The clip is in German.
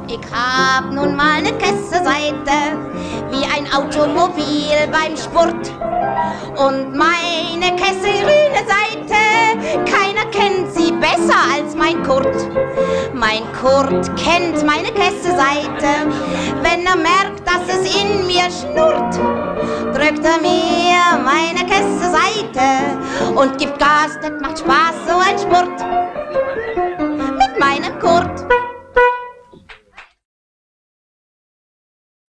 Ich hab nun mal ne Kesseseite, wie ein Automobil beim Sport. Und meine kesselgrüne Seite, keiner kennt sie besser als mein Kurt. Mein Kurt kennt meine Kesseseite, wenn er merkt, dass es in mir schnurrt. Drückt er mir meine Kesseseite und gibt Gas, das macht Spaß, so ein Sport.